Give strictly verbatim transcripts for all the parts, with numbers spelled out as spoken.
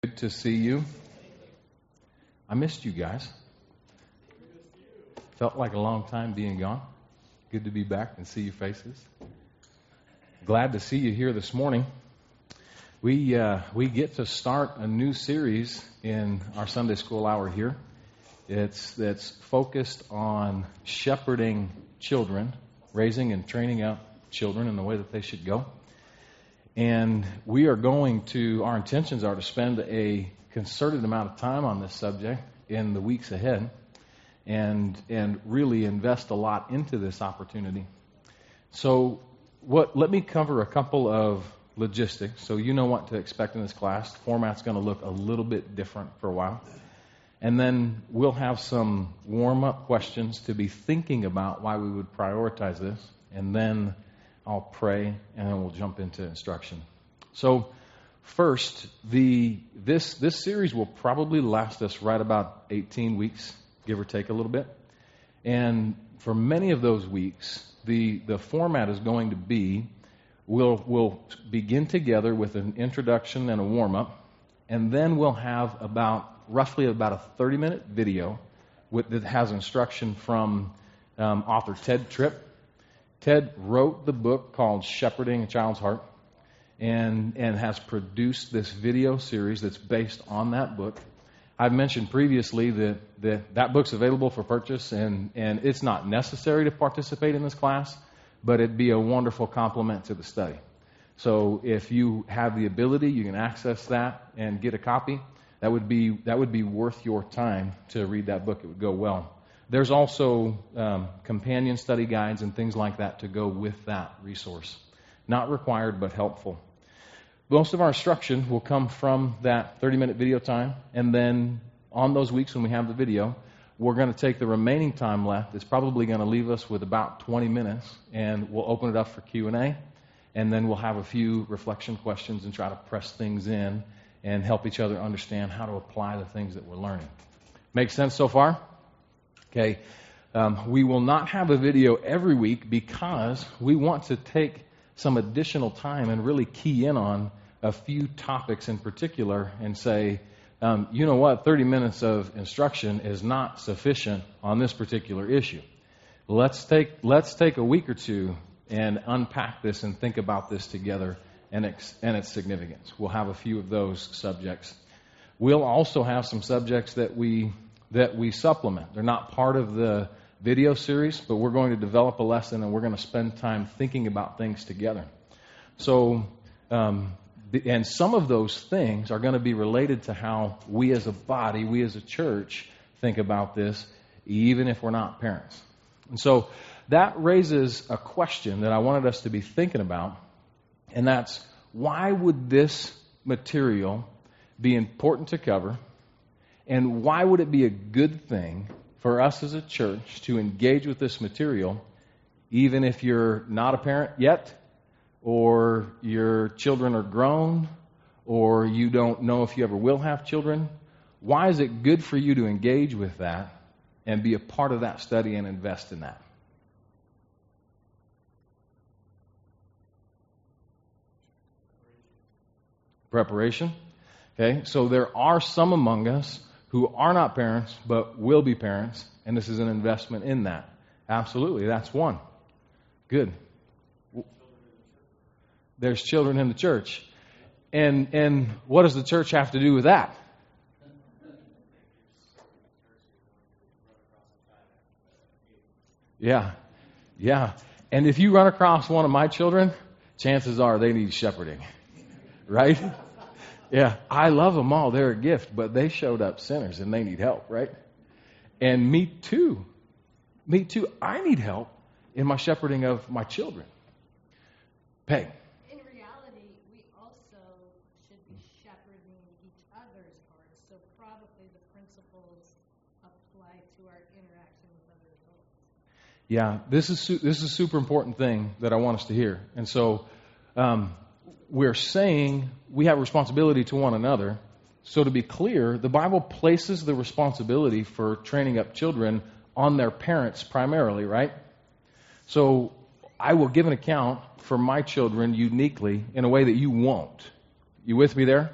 Good to see you. I missed you guys. Felt like a long time being gone. Good to be back and see your faces. Glad to see you here this morning. We uh, we get to start a new series in our Sunday school hour here. It's that's focused on shepherding children, raising and training up children in the way that they should go. And we are going to, our intentions are to spend a concerted amount of time on this subject in the weeks ahead and and really invest a lot into this opportunity. So what? Let me cover a couple of logistics so you know what to expect in this class. The format's going to look a little bit different for a while. And then we'll have some warm-up questions to be thinking about why we would prioritize this. And then I'll pray, and then we'll jump into instruction. So, first, the this this series will probably last us right about eighteen weeks, give or take a little bit. And for many of those weeks, the the format is going to be we'll we'll begin together with an introduction and a warm up, and then we'll have about roughly about a thirty minute video with, that has instruction from um, author Ted Tripp. Ted wrote the book called Shepherding a Child's Heart and and has produced this video series that's based on that book. I've mentioned previously that that, that book's available for purchase, and, and it's not necessary to participate in this class, but it'd be a wonderful complement to the study. So if you have the ability, you can access that and get a copy. That would be that would be worth your time to read that book. It would go well. There's also um, companion study guides and things like that to go with that resource. Not required, but helpful. Most of our instruction will come from that thirty minute video time, and then on those weeks when we have the video, we're going to take the remaining time left. It's probably going to leave us with about twenty minutes, and we'll open it up for Q and A, and then we'll have a few reflection questions and try to press things in and help each other understand how to apply the things that we're learning. Make sense so far? Okay, um, we will not have a video every week because we want to take some additional time and really key in on a few topics in particular and say, um, you know what, thirty minutes of instruction is not sufficient on this particular issue. Let's take let's take a week or two and unpack this and think about this together and its, and its significance. We'll have a few of those subjects. We'll also have some subjects that we that we supplement. They're not part of the video series, but we're going to develop a lesson and we're going to spend time thinking about things together. So, um, and some of those things are going to be related to how we as a body, we as a church, think about this, even if we're not parents. And so that raises a question that I wanted us to be thinking about, and that's, why would this material be important to cover? And why would it be a good thing for us as a church to engage with this material, even if you're not a parent yet, or your children are grown, or you don't know if you ever will have children? Why is it good for you to engage with that and be a part of that study and invest in that? Preparation. Okay, so there are some among us who are not parents, but will be parents, and this is an investment in that. Absolutely, that's one. Good. There's children in the church. And and what does the church have to do with that? Yeah, yeah. And if you run across one of my children, chances are they need shepherding, right? Yeah, I love them all. They're a gift, but they showed up sinners and they need help, right? And me too. Me too. I need help in my shepherding of my children. Peg. In reality, we also should be shepherding each other's hearts, so probably the principles apply to our interaction with other adults. Yeah, this is su- this is a super important thing that I want us to hear. And so um, we're saying we have responsibility to one another. So to be clear, the Bible places the responsibility for training up children on their parents primarily, right? So I will give an account for my children uniquely in a way that you won't. You with me there?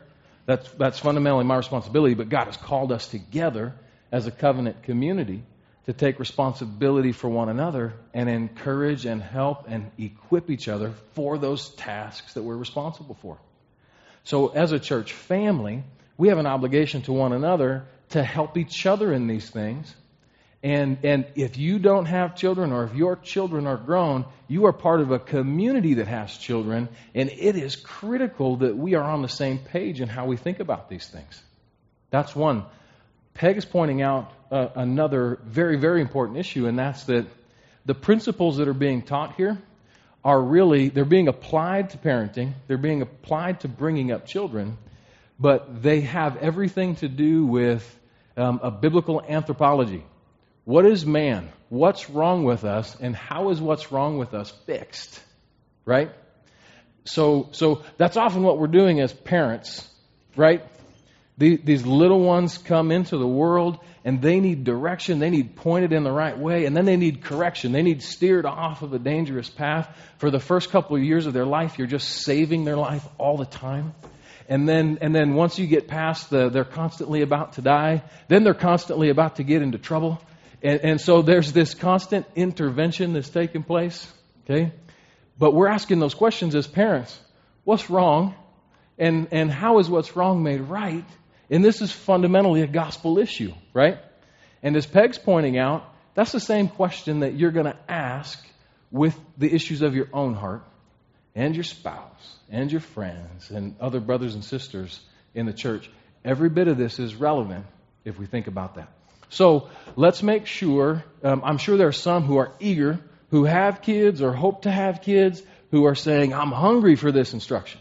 That's, that's fundamentally my responsibility, but God has called us together as a covenant community to take responsibility for one another and encourage and help and equip each other for those tasks that we're responsible for. So as a church family, we have an obligation to one another to help each other in these things. And, and if you don't have children, or if your children are grown, you are part of a community that has children, and it is critical that we are on the same page in how we think about these things. That's one. Peg is pointing out uh, another very, very important issue, and that's that the principles that are being taught here are really, they're being applied to parenting, they're being applied to bringing up children, but they have everything to do with um, a biblical anthropology. What is man? What's wrong with us? And how is what's wrong with us fixed? Right? So, so that's often what we're doing as parents, right? These little ones come into the world and they need direction. They need pointed in the right way. And then they need correction. They need steered off of a dangerous path. For the first couple of years of their life, you're just saving their life all the time. And then, and then once you get past the, they're constantly about to die, then they're constantly about to get into trouble. And, and so there's this constant intervention that's taking place. Okay? But we're asking those questions as parents. What's wrong? And, and how is what's wrong made right? And this is fundamentally a gospel issue, right? And as Peg's pointing out, that's the same question that you're going to ask with the issues of your own heart and your spouse and your friends and other brothers and sisters in the church. Every bit of this is relevant if we think about that. So let's make sure, um, I'm sure there are some who are eager, who have kids or hope to have kids, who are saying, I'm hungry for this instruction.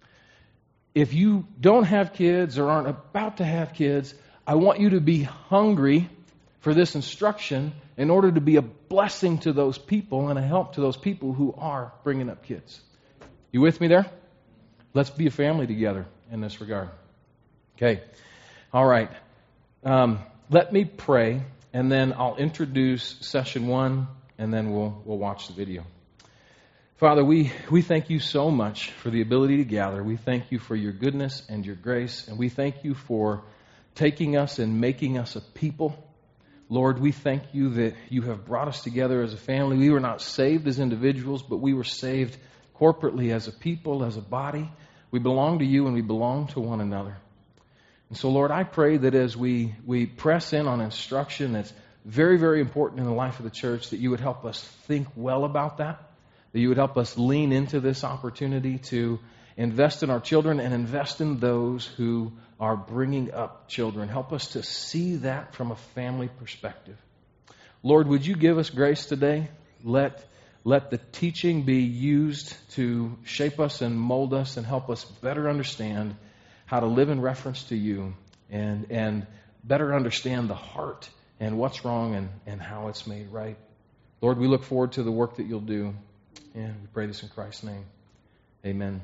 If you don't have kids or aren't about to have kids, I want you to be hungry for this instruction in order to be a blessing to those people and a help to those people who are bringing up kids. You with me there? Let's be a family together in this regard. Okay. All right. Um, let me pray, and then I'll introduce session one, and then we'll we'll watch the video. Father, we, we thank you so much for the ability to gather. We thank you for your goodness and your grace, and we thank you for taking us and making us a people. Lord, we thank you that you have brought us together as a family. We were not saved as individuals, but we were saved corporately as a people, as a body. We belong to you and we belong to one another. And so, Lord, I pray that as we, we press in on instruction that's very, very important in the life of the church, that you would help us think well about that. That you would help us lean into this opportunity to invest in our children and invest in those who are bringing up children. Help us to see that from a family perspective. Lord, would you give us grace today? Let, let the teaching be used to shape us and mold us and help us better understand how to live in reference to you and, and better understand the heart and what's wrong and, and how it's made right. Lord, we look forward to the work that you'll do. And we pray this in Christ's name. Amen.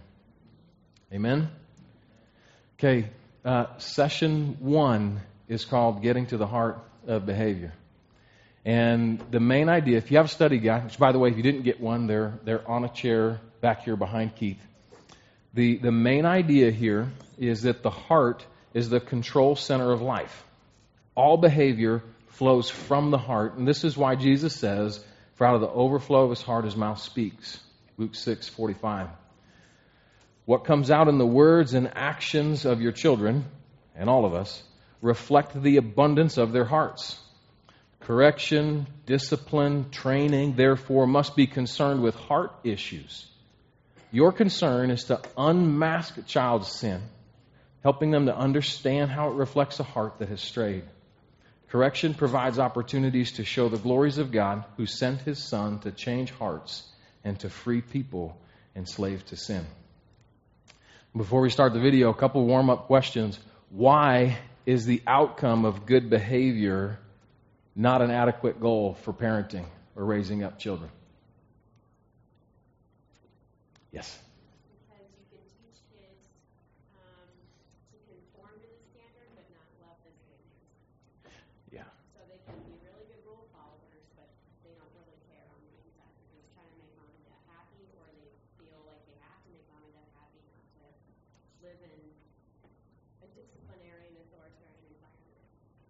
Amen. Okay, uh, session one is called Getting to the Heart of Behavior. And the main idea, if you have a study guide, which by the way, if you didn't get one, they're they're on a chair back here behind Keith. The, the main idea here is that the heart is the control center of life. All behavior flows from the heart. And this is why Jesus says, for out of the overflow of his heart, his mouth speaks. Luke six forty-five. What comes out in the words and actions of your children, and all of us, reflect the abundance of their hearts. Correction, discipline, training, therefore, must be concerned with heart issues. Your concern is to unmask a child's sin, helping them to understand how it reflects a heart that has strayed. Correction provides opportunities to show the glories of God who sent his Son to change hearts and to free people enslaved to sin. Before we start the video, a couple warm-up questions. Why is the outcome of good behavior not an adequate goal for parenting or raising up children? Yes? Because you can teach kids um, to conform to the standard but not love them to advance them. Yeah. So they can be really good rule followers, but they don't really care on the inside. They're just trying to make mom and dad happy, or they feel like they have to make mom and dad happy, not to live in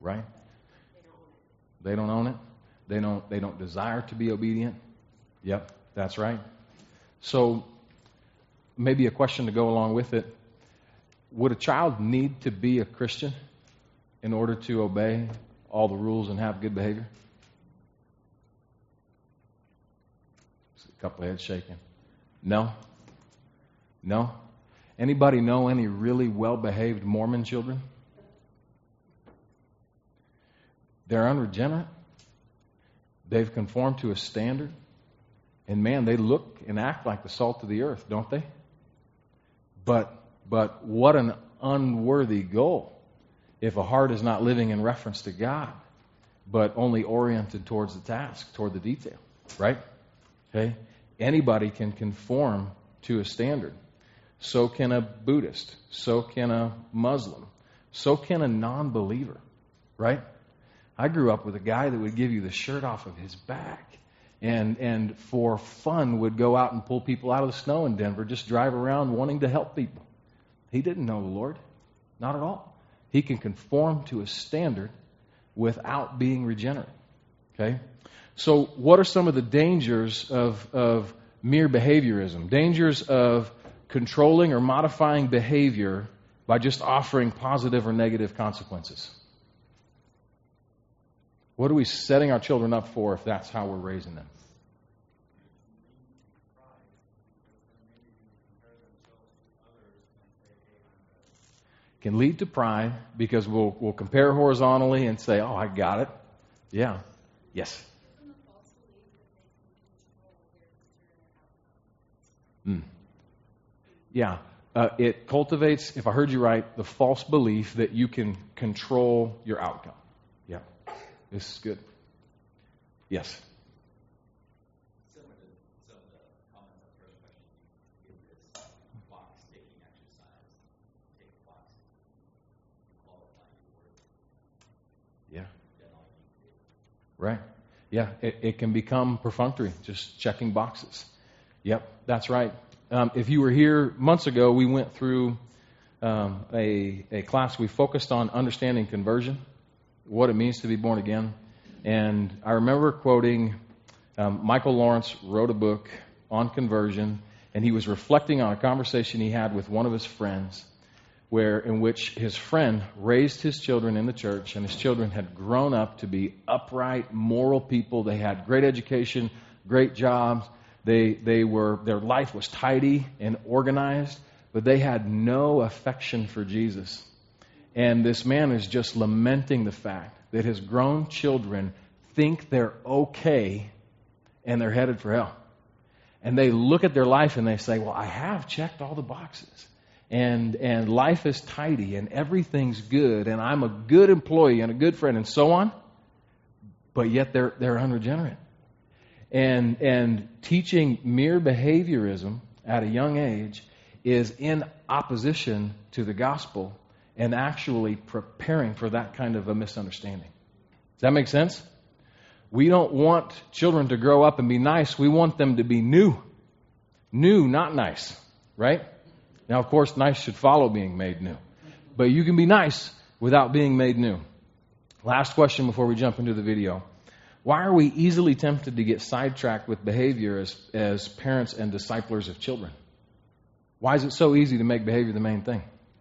right? They don't own it. They don't own it. They don't, they don't desire to be obedient. Yep, that's right. So maybe a question to go along with it. Would a child need to be a Christian in order to obey all the rules and have good behavior? A couple of heads shaking. No? No? Anybody know any really well-behaved Mormon children? They're unregenerate. They've conformed to a standard. And man, they look and act like the salt of the earth, don't they? But but what an unworthy goal if a heart is not living in reference to God, but only oriented towards the task, toward the detail, right? Okay? Anybody can conform to a standard. So can a Buddhist. So can a Muslim. So can a non-believer, right? I grew up with a guy that would give you the shirt off of his back and and for fun would go out and pull people out of the snow in Denver, just drive around wanting to help people. He didn't know the Lord. Not at all. He can conform to a standard without being regenerate. Okay? So what are some of the dangers of, of mere behaviorism? Dangers of controlling or modifying behavior by just offering positive or negative consequences. What are we setting our children up for if that's how we're raising them? Can lead to pride because we'll we'll compare horizontally and say, "Oh, I got it." Yeah. Yes. Mm. Yeah. Uh, it cultivates, if I heard you right, the false belief that you can control your outcome. Yeah. This is good. Yes. Similar to some of the comments on the first question, you give this box taking exercise, take a box, you qualify your work. Yeah. Then all you do. Right. Yeah. It, it can become perfunctory, just checking boxes. Yep, that's right. Um, if you were here months ago, we went through um, a, a class. We focused on understanding conversion, what it means to be born again. And I remember quoting um, Michael Lawrence wrote a book on conversion, and he was reflecting on a conversation he had with one of his friends, where in which his friend raised his children in the church, and his children had grown up to be upright, moral people. They had great education, great jobs. They they were their life was tidy and organized, but they had no affection for Jesus. And this man is just lamenting the fact that his grown children think they're okay and they're headed for hell. And they look at their life and they say, "Well, I have checked all the boxes. And and life is tidy and everything's good and I'm a good employee and a good friend and so on." But yet they're they're unregenerate. And and teaching mere behaviorism at a young age is in opposition to the gospel and actually preparing for that kind of a misunderstanding. Does that make sense? We don't want children to grow up and be nice. We want them to be new. New, not nice. Right? Now, of course, nice should follow being made new. But you can be nice without being made new. Last question before we jump into the video. Why are we easily tempted to get sidetracked with behavior as, as parents and disciplers of children? Why is it so easy to make behavior the main thing?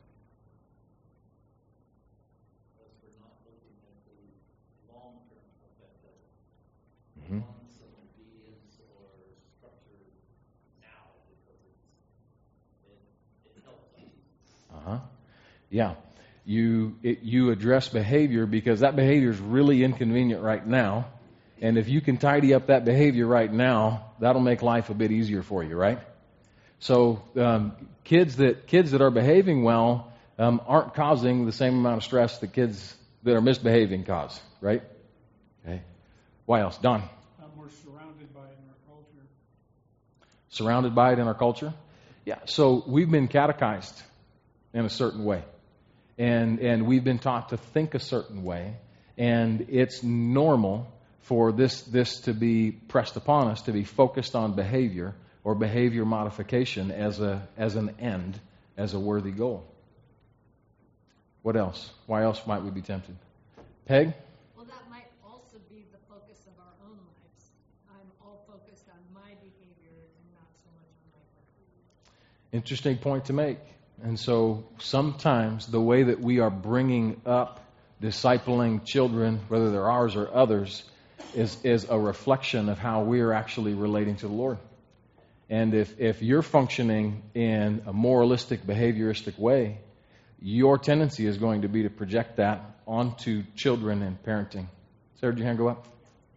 Because we're not looking at the long-term effect of it. Mm-hmm. Want some obedience or structure now because it's, it, it helps us. Uh-huh. Yeah. You it, you address behavior because that behavior is really inconvenient right now. And if you can tidy up that behavior right now, that'll make life a bit easier for you, right? So um, kids that kids that are behaving well um, aren't causing the same amount of stress that kids that are misbehaving cause, right? Okay. Why else? Don? Um, we're surrounded by it in our culture. Surrounded by it in our culture? Yeah. So we've been catechized in a certain way. And and we've been taught to think a certain way. And it's normal for this this to be pressed upon us, to be focused on behavior or behavior modification as a as an end, as a worthy goal. What else? Why else might we be tempted? Peg? Well, that might also be the focus of our own lives. I'm all focused on my behavior and not so much on my partner. Interesting point to make. And so sometimes the way that we are bringing up, discipling children, whether they're ours or others, is, is a reflection of how we are actually relating to the Lord. And if, if you're functioning in a moralistic, behavioristic way, your tendency is going to be to project that onto children and parenting. Sarah, did your hand go up?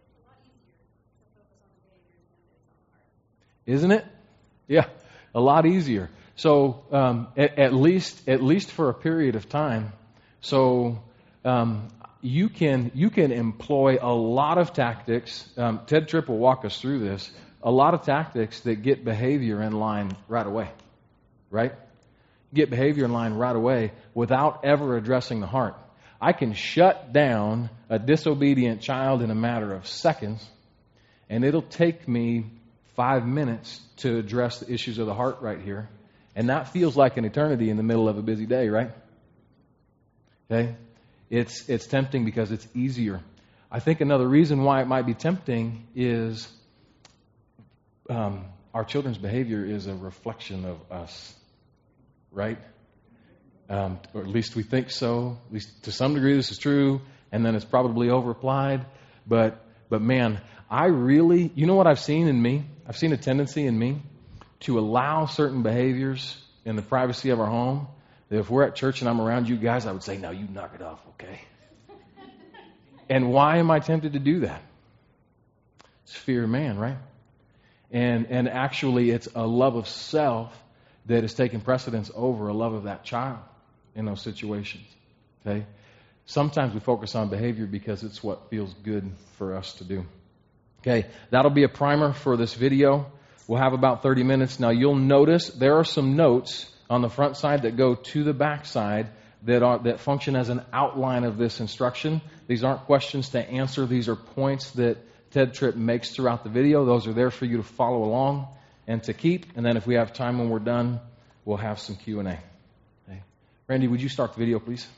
Isn't it? Yeah, a lot easier. So um, at, at least, at least for a period of time. So um, you can you can employ a lot of tactics. Um, Ted Tripp will walk us through this. A lot of tactics that get behavior in line right away, right? Get behavior in line right away without ever addressing the heart. I can shut down a disobedient child in a matter of seconds, and it'll take me five minutes to address the issues of the heart right here. And that feels like an eternity in the middle of a busy day, right? Okay? It's it's tempting because it's easier. I think another reason why it might be tempting is um, our children's behavior is a reflection of us, right? Um, or at least we think so. At least to some degree this is true, and then it's probably over-applied. But, but man, I really, you know what I've seen in me? I've seen a tendency in me to allow certain behaviors in the privacy of our home, that if we're at church and I'm around you guys, I would say, now you knock it off, okay? And why am I tempted to do that? It's fear of man, right? And and actually it's a love of self that is taking precedence over a love of that child in those situations, okay? Sometimes we focus on behavior because it's what feels good for us to do. Okay, that'll be a primer for this video. We'll have about thirty minutes. Now you'll notice there are some notes on the front side that go to the back side that are that function as an outline of this instruction. These aren't questions to answer. These are points that Ted Tripp makes throughout the video. Those are there for you to follow along and to keep. And then if we have time when we're done, we'll have some Q and A. Okay. Randy, would you start the video, please?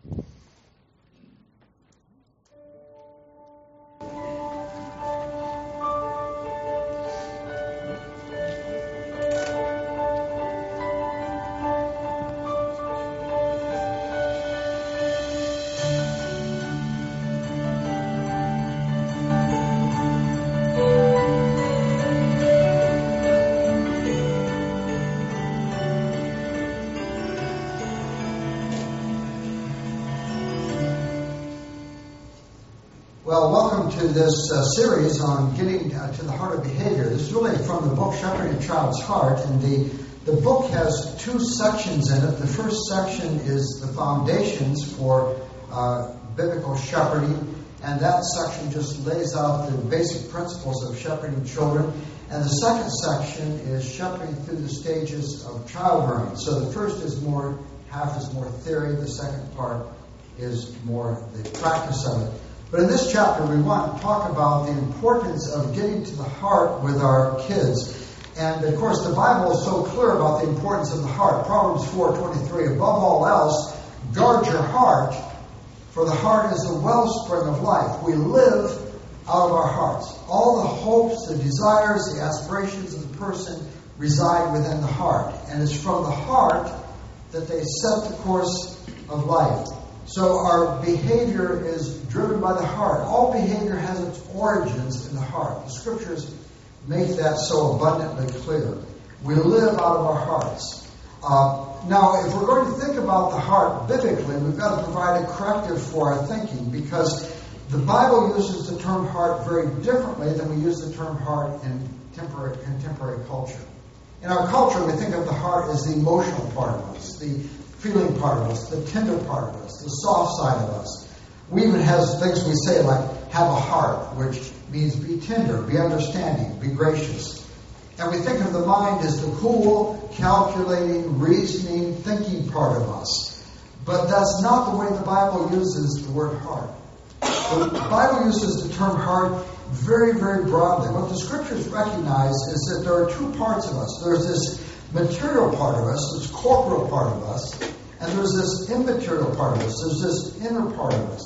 Well, welcome to this uh, series on getting uh, to the heart of behavior. This is really from the book Shepherding a Child's Heart, and the, the book has two sections in it. The first section is the foundations for uh, biblical shepherding, and that section just lays out the basic principles of shepherding children. And the second section is shepherding through the stages of childbearing. So the first is more, half is more theory, the second part is more the practice of it. But in this chapter, we want to talk about the importance of getting to the heart with our kids. And, of course, the Bible is so clear about the importance of the heart. Proverbs four twenty-three, above all else, guard your heart, for the heart is the wellspring of life. We live out of our hearts. All the hopes, the desires, the aspirations of the person reside within the heart. And it's from the heart that they set the course of life. So our behavior is driven by the heart. All behavior has its origins in the heart. The Scriptures make that so abundantly clear. We live out of our hearts. Uh, now, if we're going to think about the heart biblically, we've got to provide a corrective for our thinking, because the Bible uses the term heart very differently than we use the term heart in temporary, contemporary culture. In our culture, we think of the heart as the emotional part of us, the feeling part of us, the tender part of us, the soft side of us. We even have things we say like, have a heart, which means be tender, be understanding, be gracious. And we think of the mind as the cool, calculating, reasoning, thinking part of us. But that's not the way the Bible uses the word heart. The Bible uses the term heart very, very broadly. What the Scriptures recognize is that there are two parts of us. There's this material part of us, this corporal part of us, and there's this immaterial part of us. There's this inner part of us.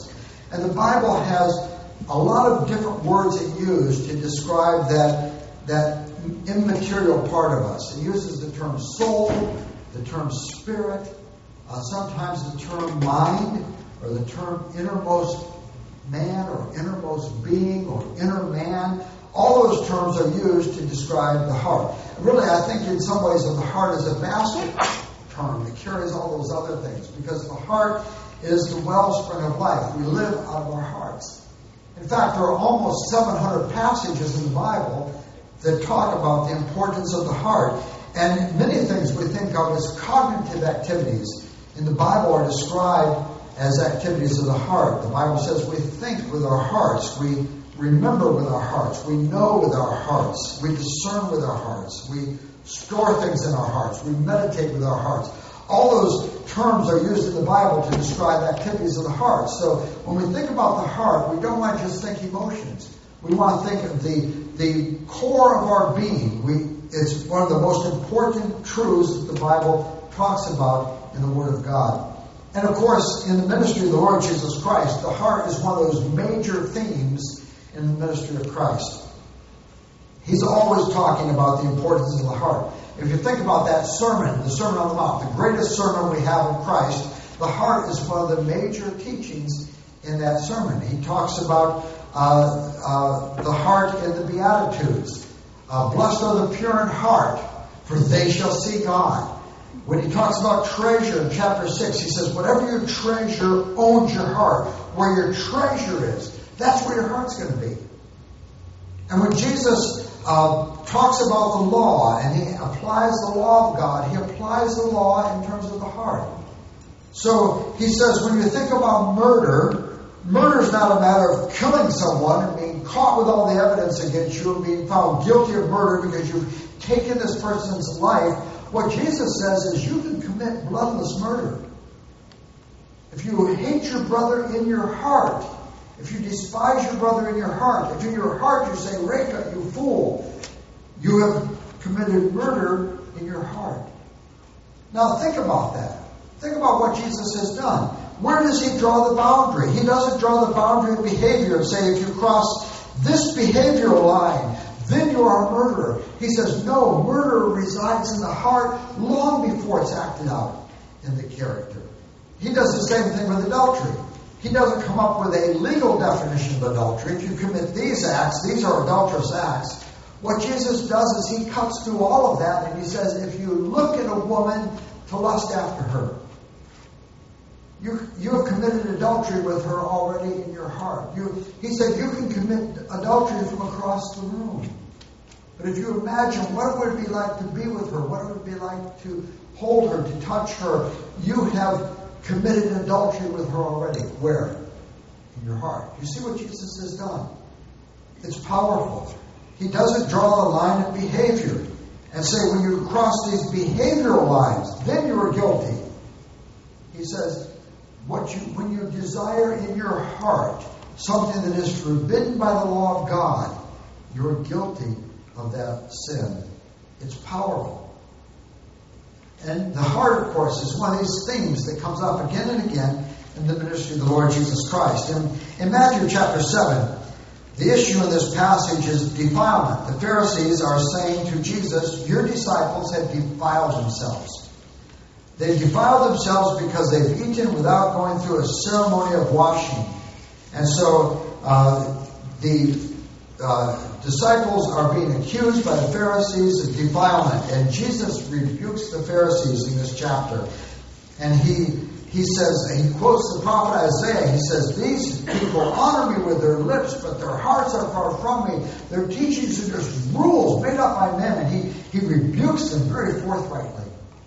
And the Bible has a lot of different words it uses to describe that, that immaterial part of us. It uses the term soul, the term spirit, uh, sometimes the term mind, or the term innermost man, or innermost being, or inner man. All those terms are used to describe the heart. Really, I think in some ways of the heart is a basket term that carries all those other things, because the heart is the wellspring of life. We live out of our hearts. In fact, there are almost seven hundred passages in the Bible that talk about the importance of the heart. And many things we think of as cognitive activities in the Bible are described as activities of the heart. The Bible says we think with our hearts, we remember with our hearts, we know with our hearts, we discern with our hearts, we store things in our hearts, we meditate with our hearts. All those terms are used in the Bible to describe activities of the heart. So when we think about the heart, we don't want to just think emotions. We want to think of the, the core of our being. We, it's one of the most important truths that the Bible talks about in the Word of God. And of course, in the ministry of the Lord Jesus Christ, the heart is one of those major themes in the ministry of Christ. He's always talking about the importance of the heart. If you think about that sermon, the Sermon on the Mount, the greatest sermon we have of Christ, the heart is one of the major teachings in that sermon. He talks about uh, uh, the heart in the Beatitudes. Uh, Blessed are the pure in heart, for they shall see God. When he talks about treasure in chapter six, he says, whatever you treasure owns your heart. Where your treasure is, that's where your heart's going to be. And when Jesus uh, talks about the law, and he applies the law of God, he applies the law in terms of the heart. So he says, when you think about murder, murder is not a matter of killing someone and being caught with all the evidence against you and being found guilty of murder because you've taken this person's life. What Jesus says is you can commit bloodless murder. If you hate your brother in your heart, if you despise your brother in your heart, if in your heart you say, Reka, you fool, you have committed murder in your heart. Now think about that. Think about what Jesus has done. Where does he draw the boundary? He doesn't draw the boundary of behavior and say, if you cross this behavioral line, then you are a murderer. He says, no, murder resides in the heart long before it's acted out in the character. He does the same thing with adultery. He doesn't come up with a legal definition of adultery. If you commit these acts, these are adulterous acts. What Jesus does is he cuts through all of that and he says, if you look at a woman to lust after her, you, you have committed adultery with her already in your heart. You, he said you can commit adultery from across the room. But if you imagine what it would be like to be with her, what it would be like to hold her, to touch her, you have committed adultery with her already. Where? In your heart. You see what Jesus has done? It's powerful. He doesn't draw the line of behavior and say when you cross these behavioral lines, then you are guilty. He says, what you when you desire in your heart something that is forbidden by the law of God, you're guilty of that sin. It's powerful. And the heart, of course, is one of these themes that comes up again and again in the ministry of the Lord Jesus Christ. In, in Matthew chapter seven, the issue in this passage is defilement. The Pharisees are saying to Jesus, your disciples have defiled themselves. They've defiled themselves because they've eaten without going through a ceremony of washing. And so uh, the uh, disciples are being accused by the Pharisees of defilement. And Jesus rebukes the Pharisees in this chapter. And he he says, and he quotes the prophet Isaiah. He says, these people honor me with their lips, but their hearts are far from me. Their teachings are just rules made up by men. And he, he rebukes them very forthrightly.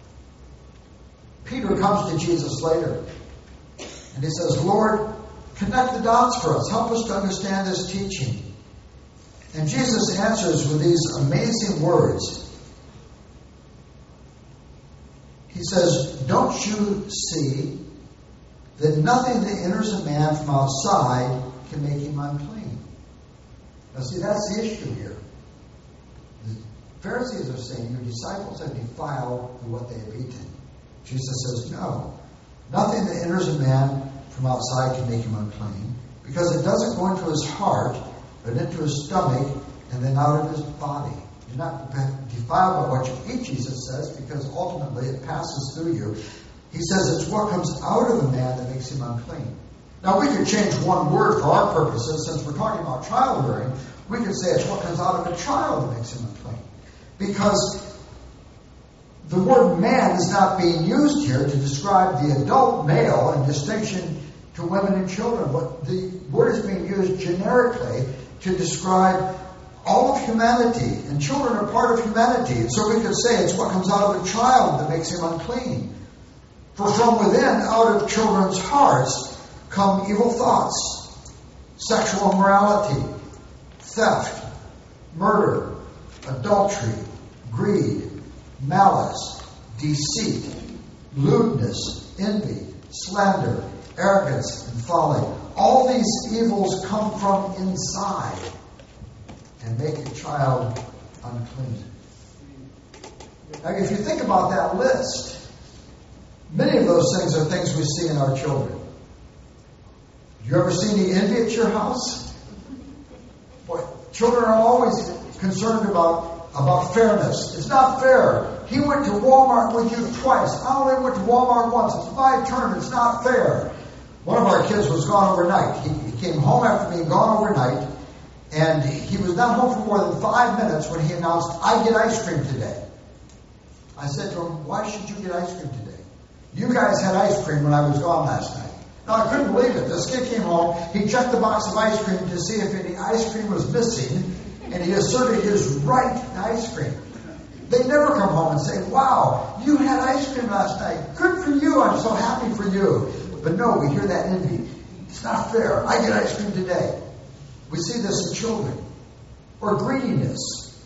Peter comes to Jesus later. And he says, Lord, connect the dots for us. Help us to understand this teaching. And Jesus answers with these amazing words. He says, don't you see that nothing that enters a man from outside can make him unclean? Now see, that's the issue here. The Pharisees are saying, your disciples have defiled what they have eaten. Jesus says, no. Nothing that enters a man from outside can make him unclean, because it doesn't go into his heart, but into his stomach, and then out of his body. You're not defiled by what you eat, Jesus says, because ultimately it passes through you. He says it's what comes out of the man that makes him unclean. Now, we could change one word for our purposes. Since we're talking about child rearing, we could say it's what comes out of a child that makes him unclean. Because the word man is not being used here to describe the adult male in distinction to women and children, but the word is being used generically to describe all of humanity, and children are part of humanity. And so we could say it's what comes out of a child that makes him unclean. For from within, out of children's hearts, come evil thoughts, sexual immorality, theft, murder, adultery, greed, malice, deceit, lewdness, envy, slander, arrogance, and folly. All these evils come from inside and make a child unclean. Now, if you think about that list, many of those things are things we see in our children. You ever see any envy at your house? Boy, children are always concerned about, about fairness. It's not fair. He went to Walmart with you twice. I only went to Walmart once. It's my turn. It's not fair. One of our kids was gone overnight. He, he came home after being gone overnight, and he was not home for more than five minutes when he announced, I get ice cream today. I said to him, why should you get ice cream today? You guys had ice cream when I was gone last night. Now, I couldn't believe it. This kid came home. He checked the box of ice cream to see if any ice cream was missing, and he asserted his right to ice cream. They never come home and say, wow, you had ice cream last night. Good for you. I'm so happy for you. But no, we hear that envy. It's not fair. I get ice cream today. We see this in children. Or greediness.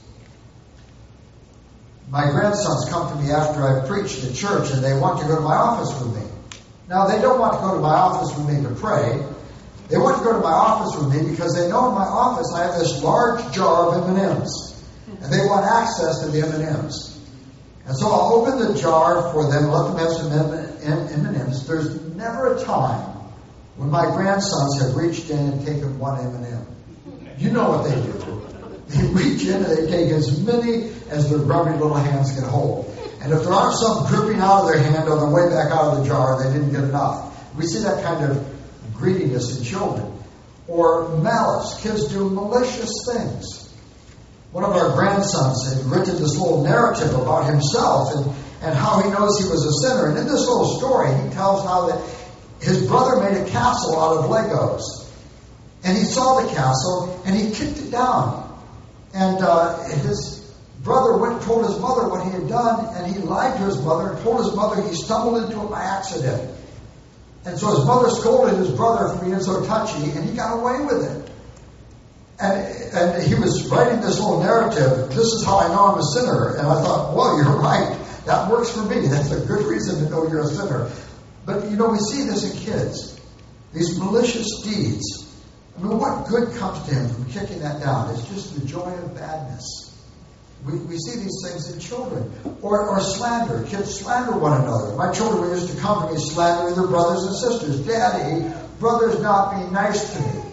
My grandsons come to me after I've preached at church, and they want to go to my office with me. Now, they don't want to go to my office with me to pray. They want to go to my office with me because they know in my office I have this large jar of M and M's. And they want access to the M and M's. And so I'll open the jar for them, let them have some M and M's. There's never a time when my grandsons have reached in and taken one M and M. You know what they do. They reach in and they take as many as their grubby little hands can hold. And if there aren't some dripping out of their hand on the way back out of the jar, they didn't get enough. We see that kind of greediness in children. Or malice. Kids do malicious things. One of our grandsons had written this little narrative about himself and, and how he knows he was a sinner. And in this little story, he tells how that his brother made a castle out of Legos. And he saw the castle and he kicked it down. And uh, his brother went and told his mother what he had done, and he lied to his mother and told his mother he stumbled into it by accident. And so his mother scolded his brother for being so touchy, and he got away with it. And, and he was writing this little narrative, this is how I know I'm a sinner. And I thought, well, you're right. That works for me. That's a good reason to know you're a sinner. But, you know, we see this in kids. These malicious deeds. I mean, what good comes to him from kicking that down? It's just the joy of badness. We, we see these things in children. Or, or slander. Kids slander one another. My children used to come to me slandering their brothers and sisters. Daddy, brother's not being nice to me.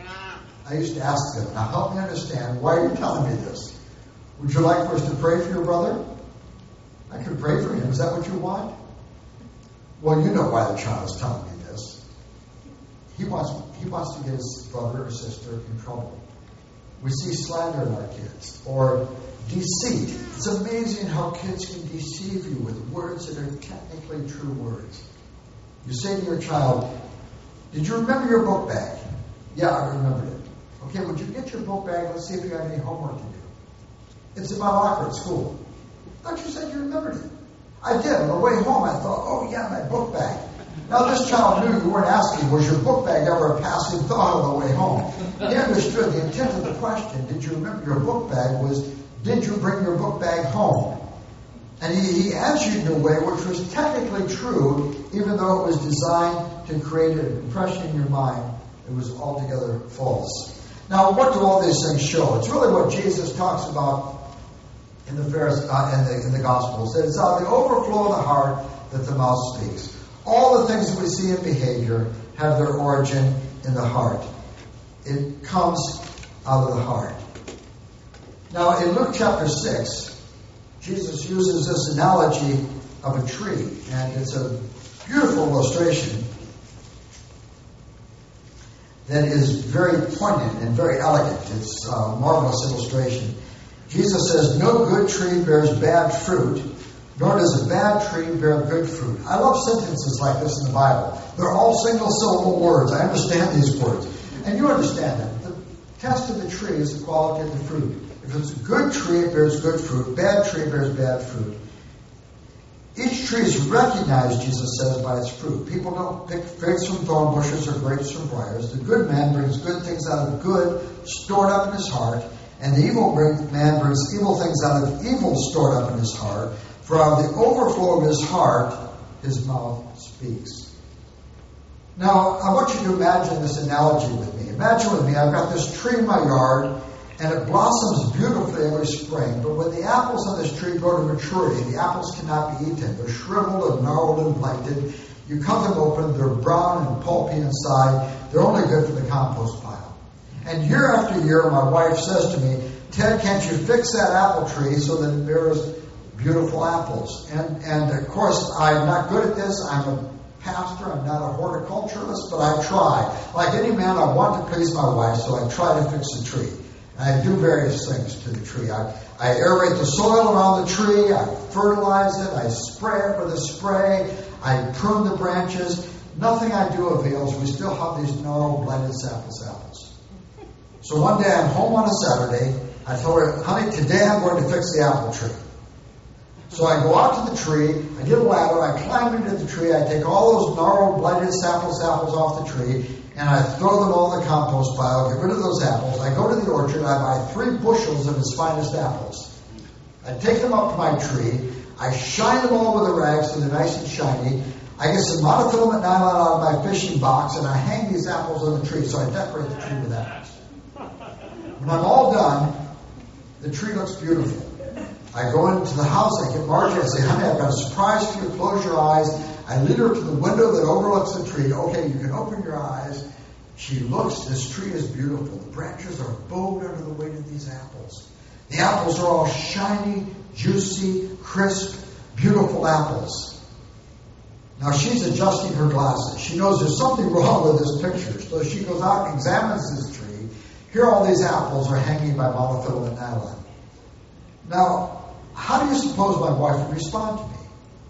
I used to ask them, now help me understand, why are you telling me this? Would you like for us to pray for your brother? I could pray for him. Is that what you want? Well, you know why the child is telling me this. He wants, he wants to get his brother or sister in trouble. We see slander in our kids. Or deceit. It's amazing how kids can deceive you with words that are technically true words. You say to your child, did you remember your book bag? Yeah, I remembered it. Okay, would you get your book bag? Let's see if you got any homework to do. It's in my locker at school. I thought you said you remembered it. I did. On the way home, I thought, oh, yeah, my book bag. Now, this child knew you weren't asking, was your book bag ever a passing thought on the way home? He understood the intent of the question, did you remember your book bag, was, did you bring your book bag home? And he, he answered in a way which was technically true, even though it was designed to create an impression in your mind. It was altogether false. Now, what do all these things show? It's really what Jesus talks about in the, uh, in the, in the Gospels. It's out of the overflow of the heart that the mouth speaks. All the things that we see in behavior have their origin in the heart. It comes out of the heart. Now, in Luke chapter six, Jesus uses this analogy of a tree, and it's a beautiful illustration that is very poignant and very elegant. It's a marvelous illustration. Jesus says, "No good tree bears bad fruit, nor does a bad tree bear good fruit." I love sentences like this in the Bible. They're all single-syllable words. I understand these words. And you understand them. The test of the tree is the quality of the fruit. If it's a good tree, it bears good fruit. Bad tree bears bad fruit. Each tree is recognized, Jesus says, by its fruit. People don't pick figs from thorn bushes or grapes from briars. The good man brings good things out of good, stored up in his heart, and the evil man brings evil things out of evil, stored up in his heart. For out of the overflow of his heart, his mouth speaks. Now, I want you to imagine this analogy with me. Imagine with me, I've got this tree in my yard, and it blossoms beautifully every spring. But when the apples on this tree grow to maturity, the apples cannot be eaten. They're shriveled and gnarled and blighted. You cut them open, they're brown and pulpy inside. They're only good for the compost pile. And year after year, my wife says to me, "Ted, can't you fix that apple tree so that it bears beautiful apples?" And, and of course, I'm not good at this. I'm a pastor. I'm not a horticulturalist, but I try. Like any man, I want to please my wife, so I try to fix the tree. And I do various things to the tree. I, I aerate the soil around the tree. I fertilize it. I spray it with a spray. I prune the branches. Nothing I do avails. We still have these gnarled, blighted sapless apples. So one day I'm home on a Saturday. I told her, "Honey, today I'm going to fix the apple tree." So I go out to the tree, I get a ladder, I climb into the tree, I take all those gnarled, blighted, sapless apples off the tree, and I throw them all in the compost pile, get rid of those apples. I go to the orchard, I buy three bushels of his finest apples. I take them up to my tree, I shine them all with a rag so they're nice and shiny. I get some monofilament nylon out of my fishing box, and I hang these apples on the tree, so I decorate the tree with apples. When I'm all done, the tree looks beautiful. I go into the house, I get Margie, I say, "Honey, I've got a surprise for you, close your eyes." I lead her to the window that overlooks the tree. "Okay, you can open your eyes." She looks, this tree is beautiful. The branches are bowed under the weight of these apples. The apples are all shiny, juicy, crisp, beautiful apples. Now she's adjusting her glasses. She knows there's something wrong with this picture. So she goes out and examines this tree. Here all these apples are hanging by monofilament nylon. Now, how do you suppose my wife would respond to me?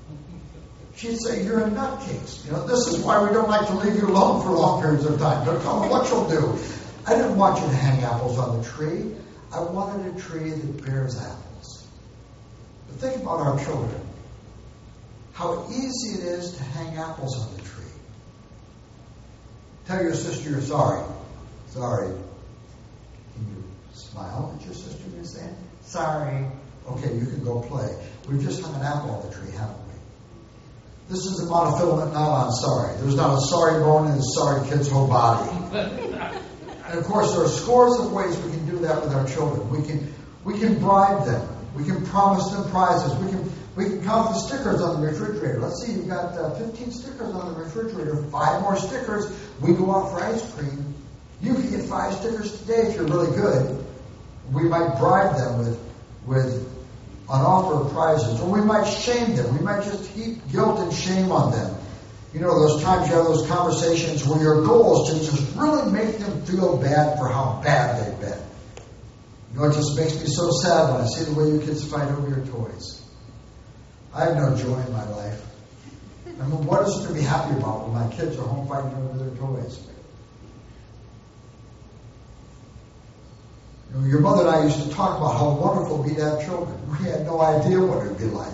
She'd say, "You're a nutcase. You know, this is why we don't like to leave you alone for long periods of time. Don't tell me what you'll do." I didn't want you to hang apples on the tree. I wanted a tree that bears apples. But think about our children. How easy it is to hang apples on the tree. Tell your sister you're sorry. Sorry. Can you smile at your sister and say, "Sorry." Okay, you can go play. We've just hung an apple on the tree, haven't we? This is a monofilament nylon sorry. There's not a sorry bone in this sorry kid's whole body. And of course, there are scores of ways we can do that with our children. We can we can bribe them. We can promise them prizes. We can we can count the stickers on the refrigerator. Let's see, you've got uh, fifteen stickers on the refrigerator. Five more stickers. We go out for ice cream. You can get five stickers today if you're really good. We might bribe them with with an offer of prizes, or we might shame them. We might just heap guilt and shame on them. You know, those times you have those conversations where your goal is to just really make them feel bad for how bad they've been. You know, it just makes me so sad when I see the way you kids fight over your toys. I have no joy in my life. I mean, what is there to be happy about when my kids are home fighting over their toys? You know, your mother and I used to talk about how wonderful it would be to have children. We had no idea what it would be like.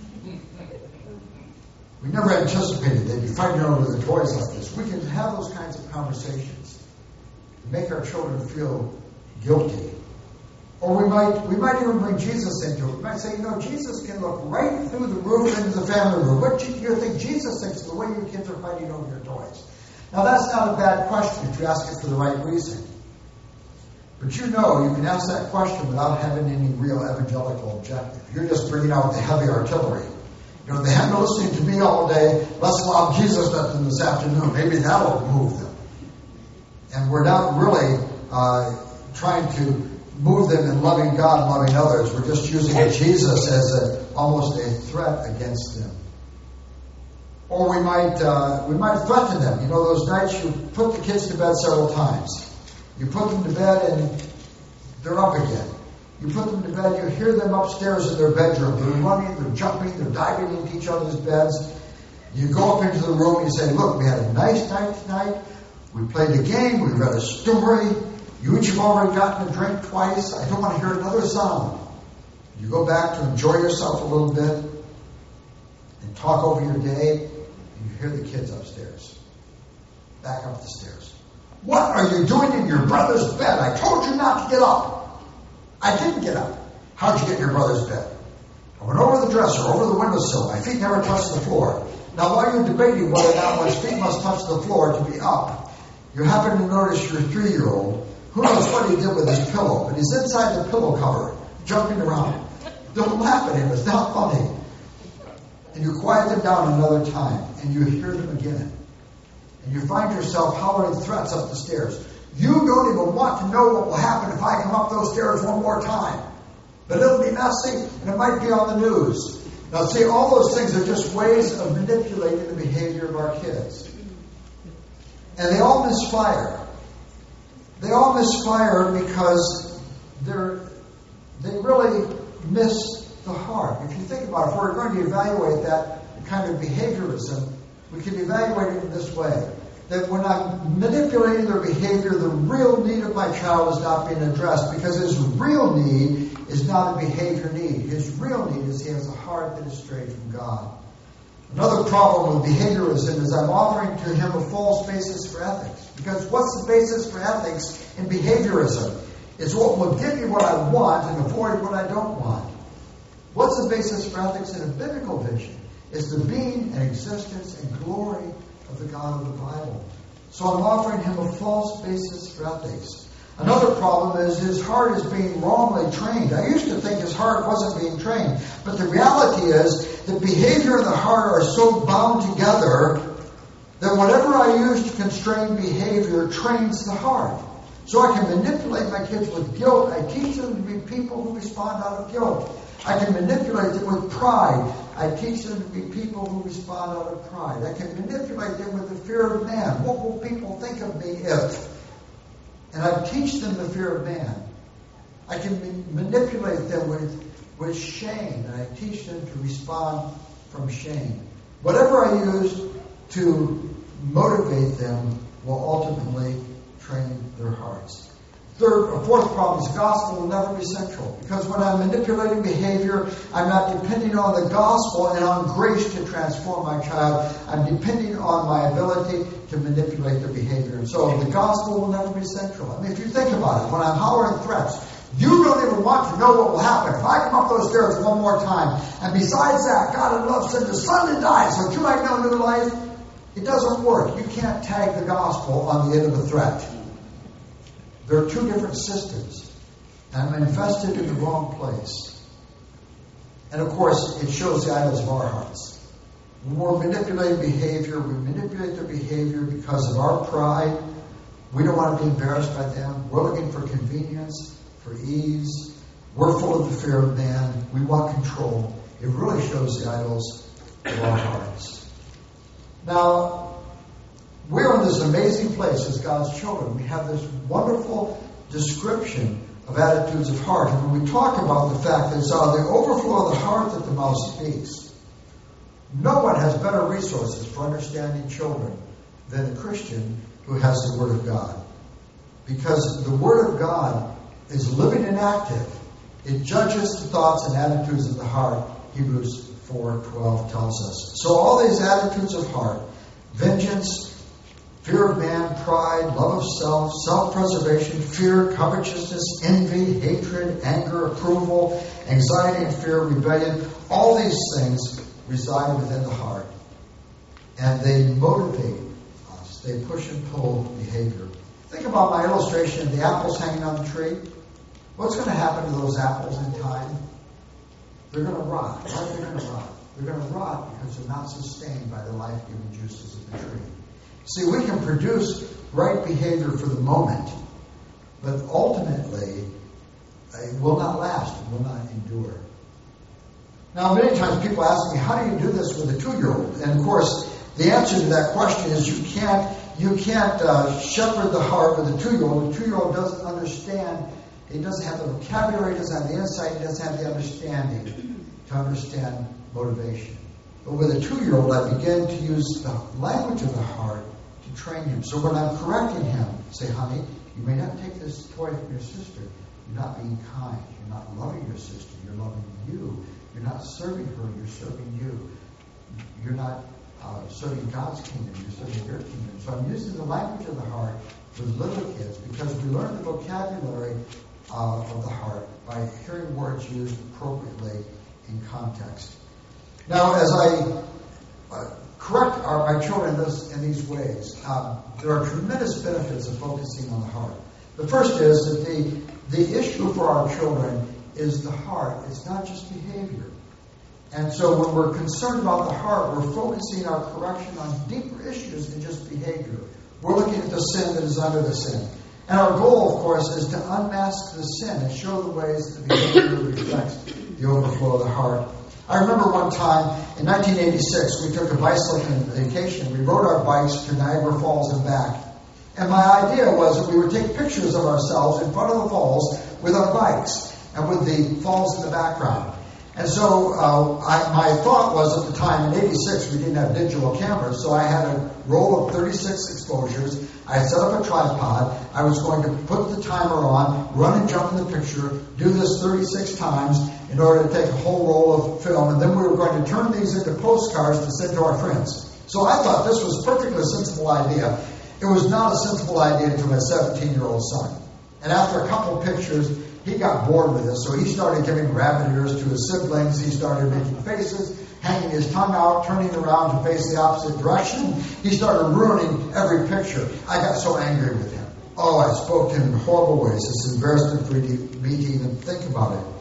We never anticipated they'd be fighting over their toys like this. We can have those kinds of conversations to make our children feel guilty. Or we might we might even bring Jesus into it. We might say, you know, Jesus can look right through the roof into the family room. What do you think Jesus thinks of the way your kids are fighting over your toys? Now, that's not a bad question if you ask it for the right reason. But you know you can ask that question without having any real evangelical objective. You're just bringing out the heavy artillery. You know, they haven't been listening to me all day. Let's allow Jesus let them this afternoon. Maybe that will move them. And we're not really uh, trying to move them in loving God and loving others. We're just using Jesus as a, almost a threat against them. Or we might uh, we might threaten them. You know, those nights you put the kids to bed several times. You put them to bed and they're up again. You put them to bed, you hear them upstairs in their bedroom. They're running, they're jumping, they're diving into each other's beds. You go up into the room and you say, look, we had a nice night tonight. We played a game, we read a story. You each have already gotten a drink twice. I don't want to hear another sound. You go back to enjoy yourself a little bit and talk over your day, and you hear the kids upstairs. Back up the stairs. What are you doing in your brother's bed? I told you not to get up. I didn't get up. How'd you get in your brother's bed? I went over the dresser, over the windowsill. My feet never touched the floor. Now, while you're debating whether or not one's feet must touch the floor to be up, you happen to notice your three-year-old. Who knows what he did with his pillow? But he's inside the pillow cover, jumping around. Don't laugh at him. It's not funny. And you quiet them down another time, and you hear them again. And you find yourself hollering threats up the stairs. You don't even want to know what will happen if I come up those stairs one more time. But it'll be messy, and it might be on the news. Now, see, all those things are just ways of manipulating the behavior of our kids. And they all misfire. They all misfire because they're they really miss the heart. If you think about it, if we're going to evaluate that kind of behaviorism, we can evaluate it in this way. That when I'm manipulating their behavior, the real need of my child is not being addressed, because his real need is not a behavior need. His real need is he has a heart that is strayed from God. Another problem with behaviorism is I'm offering to him a false basis for ethics. Because what's the basis for ethics in behaviorism? It's what will give me what I want and avoid what I don't want. What's the basis for ethics in a biblical vision? It's the being and existence and glory of the God of the Bible. So I'm offering him a false basis for ethics. Another problem is his heart is being wrongly trained. I used to think his heart wasn't being trained. But the reality is that behavior and the heart are so bound together that whatever I use to constrain behavior trains the heart. So I can manipulate my kids with guilt. I teach them to be people who respond out of guilt. I can manipulate them with pride. I teach them to be people who respond out of pride. I can manipulate them with the fear of man. What will people think of me if? And I teach them the fear of man. I can ma- manipulate them with, with shame. And I teach them to respond from shame. Whatever I use to motivate them will ultimately train their hearts. Third or fourth problem is the gospel will never be central. Because when I'm manipulating behavior, I'm not depending on the gospel and on grace to transform my child. I'm depending on my ability to manipulate their behavior. And so the gospel will never be central. I mean, if you think about it, when I'm hollering threats, you don't even want to know what will happen if I come up those stairs one more time. And besides that, God in love sent His Son to die so that you might know new life. It doesn't work. You can't tag the gospel on the end of a threat. There are two different systems. And I'm invested in the wrong place. And of course, it shows the idols of our hearts. When we're manipulating behavior, we manipulate their behavior because of our pride. We don't want to be embarrassed by them. We're looking for convenience, for ease. We're full of the fear of man. We want control. It really shows the idols of our hearts. Now, we're in this amazing place as God's children. We have this wonderful description of attitudes of heart. And when we talk about the fact that it's out of the overflow of the heart that the mouth speaks, no one has better resources for understanding children than a Christian who has the Word of God. Because the Word of God is living and active. It judges the thoughts and attitudes of the heart, Hebrews four twelve tells us. So all these attitudes of heart, vengeance, fear of man, pride, love of self, self-preservation, fear, covetousness, envy, hatred, anger, approval, anxiety and fear, rebellion, all these things reside within the heart. And they motivate us. They push and pull behavior. Think about my illustration of the apples hanging on the tree. What's going to happen to those apples in time? They're going to rot. Why are they going to rot? They're going to rot because they're not sustained by the life-giving juices of the tree. See, we can produce right behavior for the moment, but ultimately it will not last. It will not endure. Now, many times people ask me, how do you do this with a two-year-old? And of course, the answer to that question is you can't you can't uh, shepherd the heart with a two-year-old. A two-year-old doesn't understand. He doesn't have the vocabulary, doesn't have the insight, he doesn't have the understanding to understand motivation. But with a two-year-old, I begin to use the language of the heart to train him. So when I'm correcting him, say, honey, you may not take this toy from your sister. You're not being kind. You're not loving your sister. You're loving you. You're not serving her. You're serving you. You're not uh, serving God's kingdom. You're serving your kingdom. So I'm using the language of the heart with little kids because we learn the vocabulary uh, of the heart by hearing words used appropriately in context. Now, as I uh, correct our, my children in, this, in these ways, um, there are tremendous benefits of focusing on the heart. The first is that the, the issue for our children is the heart. It's not just behavior. And so when we're concerned about the heart, we're focusing our correction on deeper issues than just behavior. We're looking at the sin that is under the sin. And our goal, of course, is to unmask the sin and show the ways that the behavior reflects the overflow of the heart. I remember one time in nineteen eighty-six, we took a bicycling vacation. We rode our bikes to Niagara Falls and back. And my idea was that we would take pictures of ourselves in front of the falls with our bikes and with the falls in the background. And so uh, I, my thought was at the time, in eighty-six, we didn't have digital cameras, so I had a roll of thirty-six exposures. I set up a tripod. I was going to put the timer on, run and jump in the picture, do this thirty-six times in order to take a whole roll of film, and then we were going to turn these into postcards to send to our friends. So I thought this was a perfectly sensible idea. It was not a sensible idea to my seventeen-year-old son. And after a couple pictures, he got bored with it, so he started giving rabbit ears to his siblings. He started making faces, hanging his tongue out, turning around to face the opposite direction. He started ruining every picture. I got so angry with him. Oh, I spoke to him in horrible ways. It's embarrassing for me to even think about it.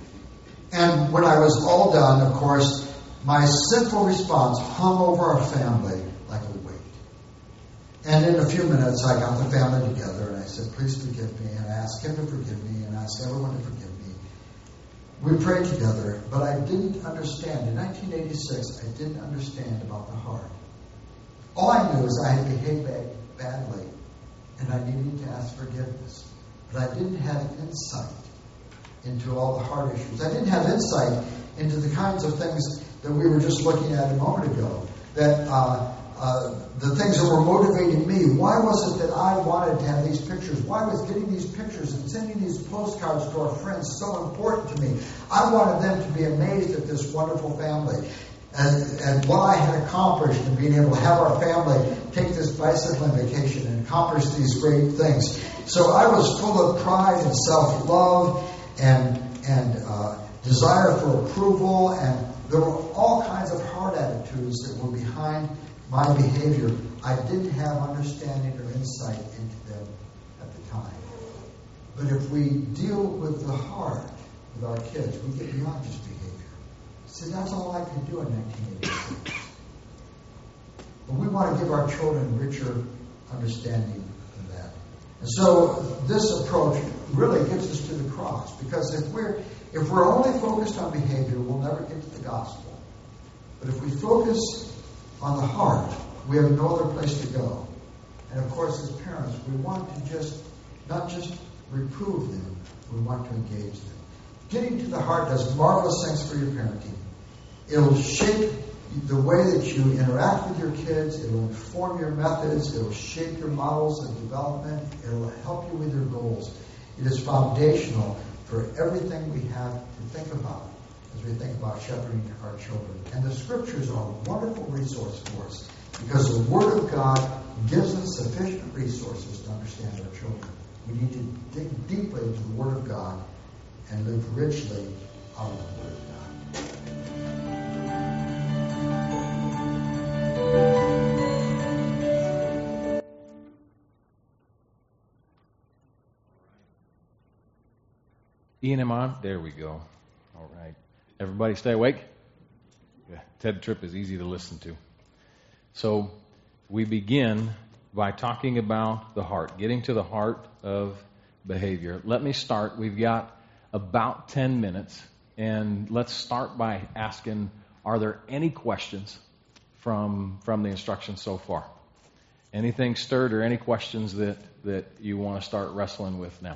And when I was all done, of course, my sinful response hung over our family like a weight. And in a few minutes, I got the family together, and I said, please forgive me. And I asked him to forgive me, and I asked everyone to forgive me. We prayed together, but I didn't understand. In nineteen eighty-six, I didn't understand about the heart. All I knew is I had behaved bad, badly, and I needed to ask forgiveness. But I didn't have insight into all the heart issues. I didn't have insight into the kinds of things that we were just looking at a moment ago. That uh, uh, the things that were motivating me. Why was it that I wanted to have these pictures? Why was getting these pictures and sending these postcards to our friends so important to me? I wanted them to be amazed at this wonderful family and, and what I had accomplished in being able to have our family take this bicycling vacation and accomplish these great things. So I was full of pride and self-love and and uh, desire for approval, and there were all kinds of heart attitudes that were behind my behavior. I didn't have understanding or insight into them at the time. But if we deal with the heart with our kids, we get beyond just behavior. See, that's all I could do in nineteen eighty-six. But we want to give our children richer understanding than that. And so this approach really gets us to the cross, because if we're if we're only focused on behavior, we'll never get to the gospel. But if we focus on the heart, we have no other place to go. And of course, as parents, we want to just not just reprove them, we want to engage them. Getting to the heart does marvelous things for your parenting. It'll shape the way that you interact with your kids. It'll inform your methods. It'll shape your models of development. It'll help you with your goals. It is foundational for everything we have to think about as we think about shepherding our children. And the Scriptures are a wonderful resource for us, because the Word of God gives us sufficient resources to understand our children. We need to dig deeply into the Word of God and live richly out of the Word of God. Ian, am I on? There we go. All right. Everybody stay awake? Ted Tripp is easy to listen to. So we begin by talking about the heart, getting to the heart of behavior. Let me start. We've got about ten minutes, and let's start by asking, are there any questions from from the instructions so far? Anything stirred or any questions that, that you want to start wrestling with now?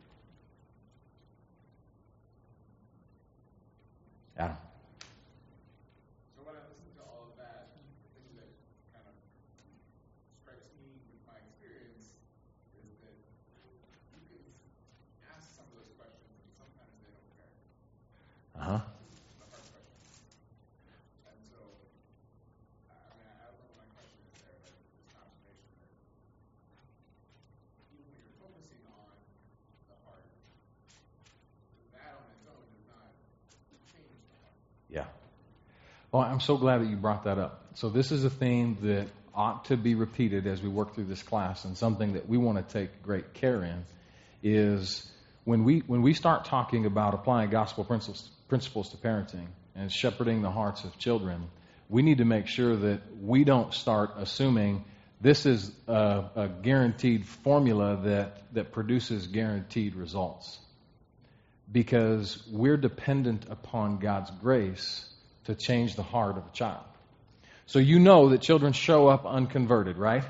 Adam. So when I listen to all of that, the thing that kind of strikes me with my experience is that you can ask some of those questions and sometimes they don't care. Uh-huh. The hard questions. And so, I mean, I don't know what my question is there, but it's an observation that even when you're focusing on the heart, that on its own does not change the heart. Yeah. Well, I'm so glad that you brought that up. So this is a theme that ought to be repeated as we work through this class, and something that we want to take great care in is when we when we start talking about applying gospel principles principles to parenting and shepherding the hearts of children, we need to make sure that we don't start assuming this is a, a guaranteed formula that, that produces guaranteed results. Because we're dependent upon God's grace to change the heart of a child. So you know that children show up unconverted, right?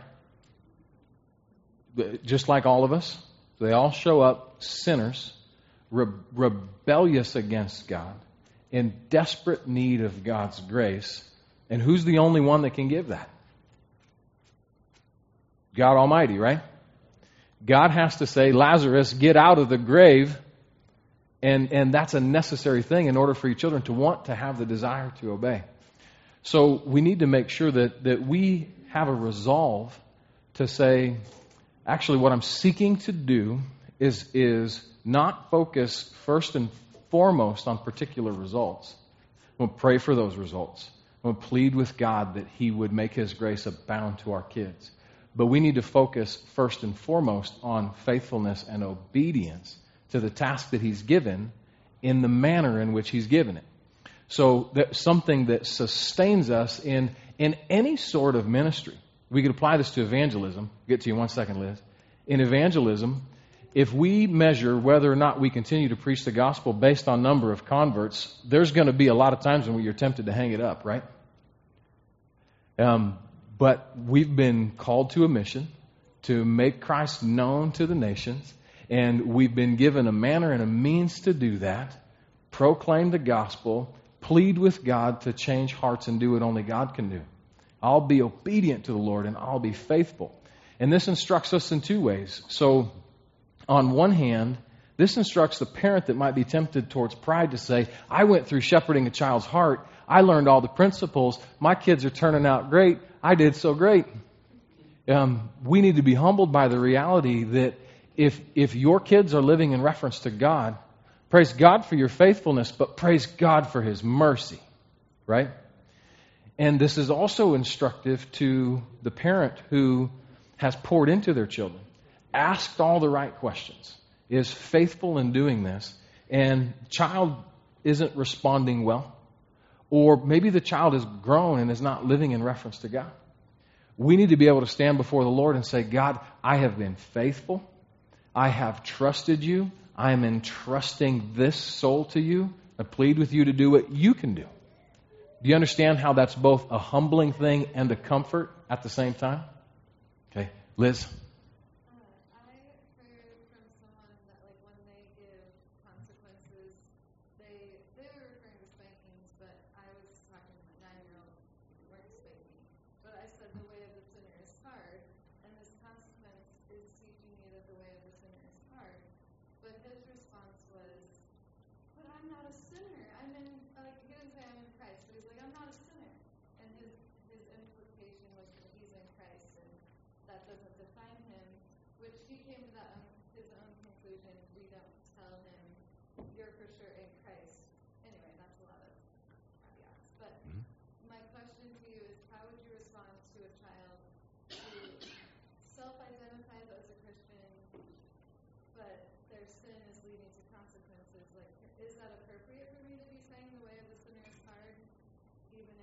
Just like all of us. They all show up sinners, re- rebellious against God, in desperate need of God's grace. And who's the only one that can give that? God Almighty, right? God has to say, Lazarus, get out of the grave. And and that's a necessary thing in order for your children to want to have the desire to obey. So we need to make sure that, that we have a resolve to say, actually what I'm seeking to do is, is not focus first and foremost on particular results. I'm going to pray for those results. I'm going to plead with God that He would make His grace abound to our kids. But we need to focus first and foremost on faithfulness and obedience to the task that He's given in the manner in which He's given it. So that's something that sustains us in, in any sort of ministry. We could apply this to evangelism. I'll get to you in one second, Liz. In evangelism, if we measure whether or not we continue to preach the gospel based on number of converts, there's going to be a lot of times when you're tempted to hang it up, right? Um, but we've been called to a mission to make Christ known to the nations. And we've been given a manner and a means to do that. Proclaim the gospel. Plead with God to change hearts and do what only God can do. I'll be obedient to the Lord and I'll be faithful. And this instructs us in two ways. So, on one hand, this instructs the parent that might be tempted towards pride to say, I went through shepherding a child's heart. I learned all the principles. My kids are turning out great. I did so great. Um, we need to be humbled by the reality that If if your kids are living in reference to God, praise God for your faithfulness, but praise God for His mercy, right? And this is also instructive to the parent who has poured into their children, asked all the right questions, is faithful in doing this, and child isn't responding well, or maybe the child is grown and is not living in reference to God. We need to be able to stand before the Lord and say, God, I have been faithful. I have trusted you. I am entrusting this soul to you. I plead with you to do what you can do. Do you understand how that's both a humbling thing and a comfort at the same time? Okay, Liz? Uh, I heard from someone that, like, when they give consequences, they they were referring to spankings, but I was talking to my nine-year-old who weren't spanking. But I said the way of the sinner is hard, and this consequence is teaching you that the way of the sinner is hard. But his response was, but I'm not a sinner. I'm in, like, he didn't say I'm in Christ, but he's like, I'm not a sinner. And his, his implication was that he's in Christ, and that doesn't define him, which he came to that own, his own conclusion. We don't tell him, you're for sure in Christ. Anyway, that's a lot of caveats. But Mm-hmm. my question to you is, how would you respond to a child who self-identifies as a Christian, but their sin is leading to consequences? Like, is that appropriate for me to be saying the way of the sinner is hard, even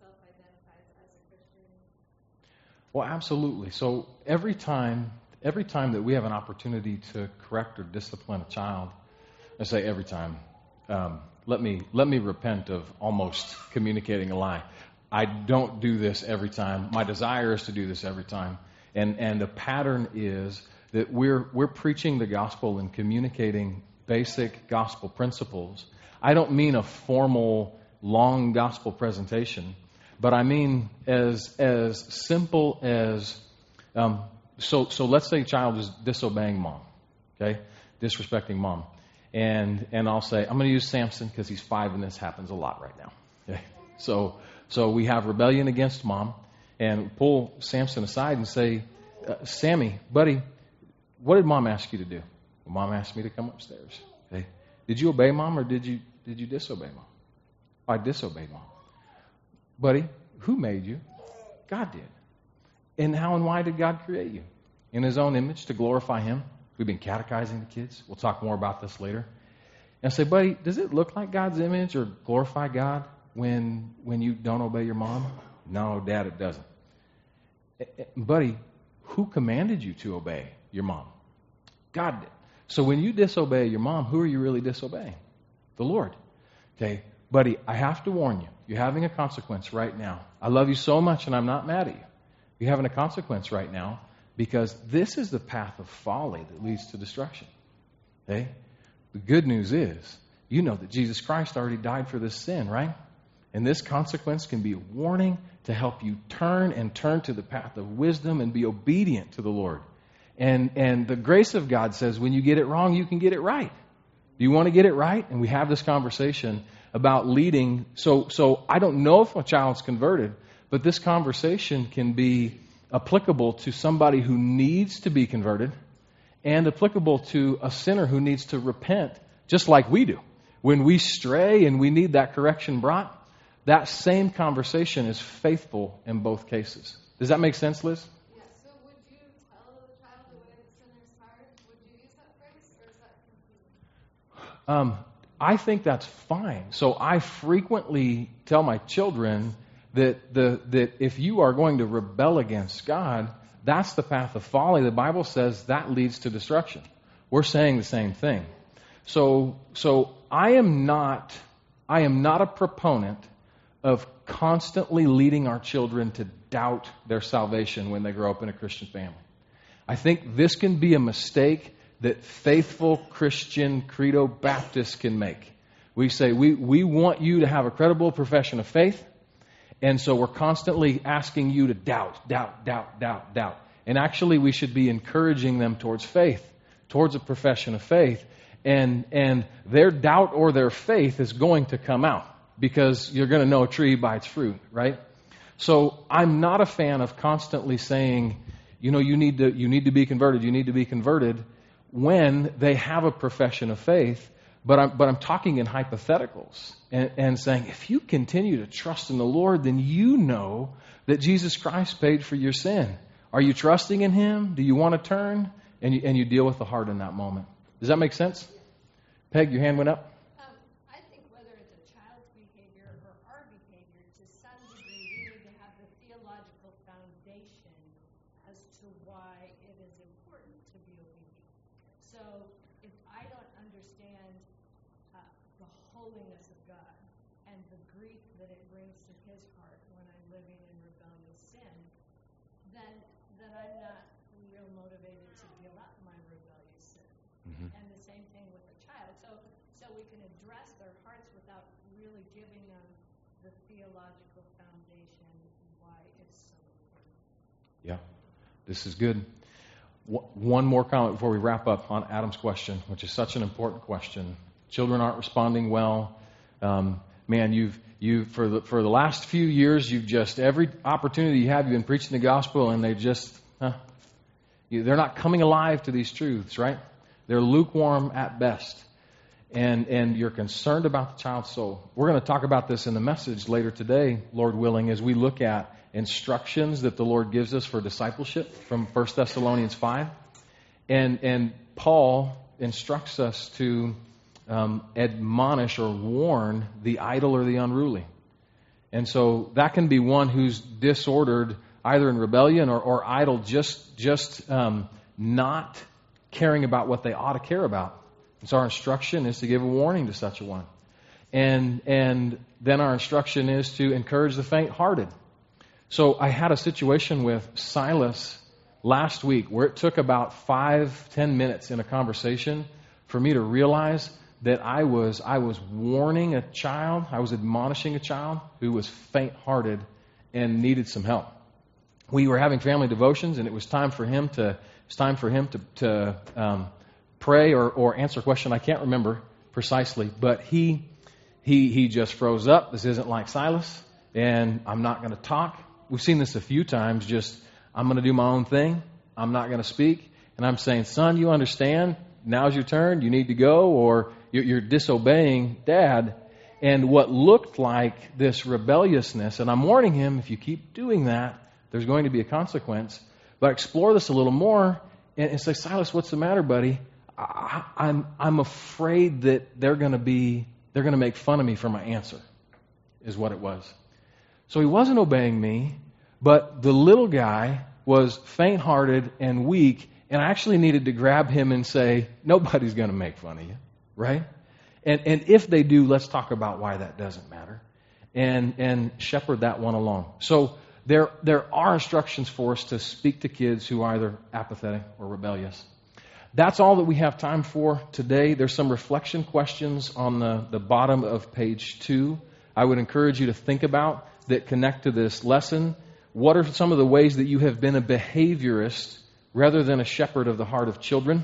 self-identifies as a Christian? Well, absolutely. So every time, every time that we have an opportunity to correct or discipline a child, I say every time. Um, let me let me repent of almost communicating a lie. I don't do this every time. My desire is to do this every time, and and the pattern is that we're we're preaching the gospel and communicating basic gospel principles. I don't mean a formal, long gospel presentation, but I mean as as simple as um, so. So let's say a child is disobeying mom, okay, disrespecting mom, and and I'll say I'm going to use Samson because he's five and this happens a lot right now. Okay, so so we have rebellion against mom, and pull Samson aside and say, uh, Sammy, buddy, what did mom ask you to do? Well, mom asked me to come upstairs. Okay, did you obey mom or did you did you disobey mom? I disobeyed mom. Buddy, who made you? God did. And how and why did God create you? In His own image to glorify Him. We've been catechizing the kids. We'll talk more about this later. And I say, buddy, does it look like God's image or glorify God when when you don't obey your mom? No, Dad, it doesn't. Buddy, who commanded you to obey your mom? God did. So when you disobey your mom, who are you really disobeying? The Lord. Okay, buddy, I have to warn you. You're having a consequence right now. I love you so much and I'm not mad at you. You're having a consequence right now because this is the path of folly that leads to destruction. Okay? The good news is, you know that Jesus Christ already died for this sin, right? And this consequence can be a warning to help you turn and turn to the path of wisdom and be obedient to the Lord. And and the grace of God says when you get it wrong, you can get it right. Do you want to get it right? And we have this conversation about leading. So so I don't know if a child's converted, but this conversation can be applicable to somebody who needs to be converted and applicable to a sinner who needs to repent, just like we do. When we stray and we need that correction brought, that same conversation is faithful in both cases. Does that make sense, Liz? Yeah, so would you tell the child the way of the sinner's heart? Would you use that phrase, or is that confusing? Um, I think that's fine. So I frequently tell my children that the that if you are going to rebel against God, that's the path of folly. The Bible says that leads to destruction. We're saying the same thing. So so I am not I am not a proponent of constantly leading our children to doubt their salvation when they grow up in a Christian family. I think this can be a mistake that faithful Christian credo Baptists can make. We say, we, we want you to have a credible profession of faith, and so we're constantly asking you to doubt, doubt, doubt, doubt, doubt. And actually we should be encouraging them towards faith, towards a profession of faith, and and their doubt or their faith is going to come out. Because you're going to know a tree by its fruit, right? So I'm not a fan of constantly saying, you know, you need to you need to be converted, you need to be converted, when they have a profession of faith. But I'm but I'm talking in hypotheticals and, and saying, if you continue to trust in the Lord, then you know that Jesus Christ paid for your sin. Are you trusting in Him? Do you want to turn? And you, and you deal with the heart in that moment. Does that make sense? Peg, your hand went up. Yeah, this is good. One more comment before we wrap up on Adam's question, which is such an important question. Children aren't responding well. Um, man, you've you for the for the last few years, you've just every opportunity you have, you've been preaching the gospel, and they just huh, you, they're not coming alive to these truths, right? They're lukewarm at best, and and you're concerned about the child's soul. We're going to talk about this in the message later today, Lord willing, as we look at instructions that the Lord gives us for discipleship from First Thessalonians five. And and Paul instructs us to um, admonish or warn the idle or the unruly. And so that can be one who's disordered, either in rebellion or, or idle, just, just um, not caring about what they ought to care about. And so our instruction is to give a warning to such a one. And, and then our instruction is to encourage the faint-hearted. So I had a situation with Silas last week where it took about five, ten minutes in a conversation for me to realize that I was I was warning a child, I was admonishing a child who was faint-hearted and needed some help. We were having family devotions, and it was time for him to it was time for him to, to um, pray or, or answer a question. I can't remember precisely, but he he he just froze up. This isn't like Silas, and I'm not going to talk. We've seen this a few times. Just I'm going to do my own thing. I'm not going to speak. And I'm saying, son, you understand? Now's your turn. You need to go, or you're, you're disobeying Dad. And what looked like this rebelliousness, and I'm warning him, if you keep doing that, there's going to be a consequence. But explore this a little more and, and say, Silas, what's the matter, buddy? I, I'm I'm afraid that they're going to be they're going to make fun of me for my answer, is what it was. So he wasn't obeying me, but the little guy was faint-hearted and weak, and I actually needed to grab him and say, nobody's going to make fun of you, right? And and if they do, let's talk about why that doesn't matter, and and shepherd that one along. So there there are instructions for us to speak to kids who are either apathetic or rebellious. That's all that we have time for today. There's some reflection questions on the, the bottom of page two. I would encourage you to think about that connect to this lesson. What are some of the ways that you have been a behaviorist rather than a shepherd of the heart of children?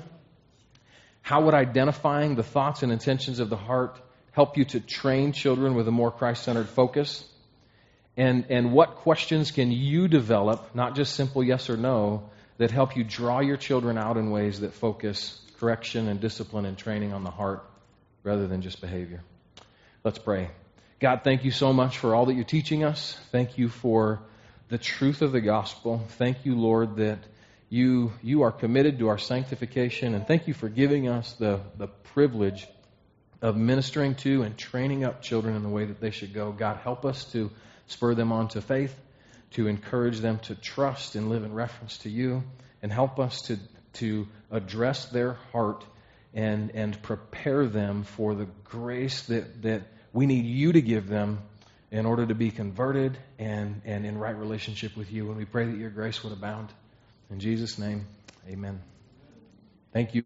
How would identifying the thoughts and intentions of the heart help you to train children with a more Christ-centered focus? And, and what questions can you develop, not just simple yes or no, that help you draw your children out in ways that focus correction and discipline and training on the heart rather than just behavior? Let's pray. God, thank you so much for all that you're teaching us. Thank you for the truth of the gospel. Thank you, Lord, that you you are committed to our sanctification. And thank you for giving us the, the privilege of ministering to and training up children in the way that they should go. God, help us to spur them on to faith, to encourage them to trust and live in reference to you, and help us to, to address their heart and, and prepare them for the grace that, that we need you to give them in order to be converted and, and in right relationship with you. And we pray that your grace would abound. In Jesus' name, amen. Thank you.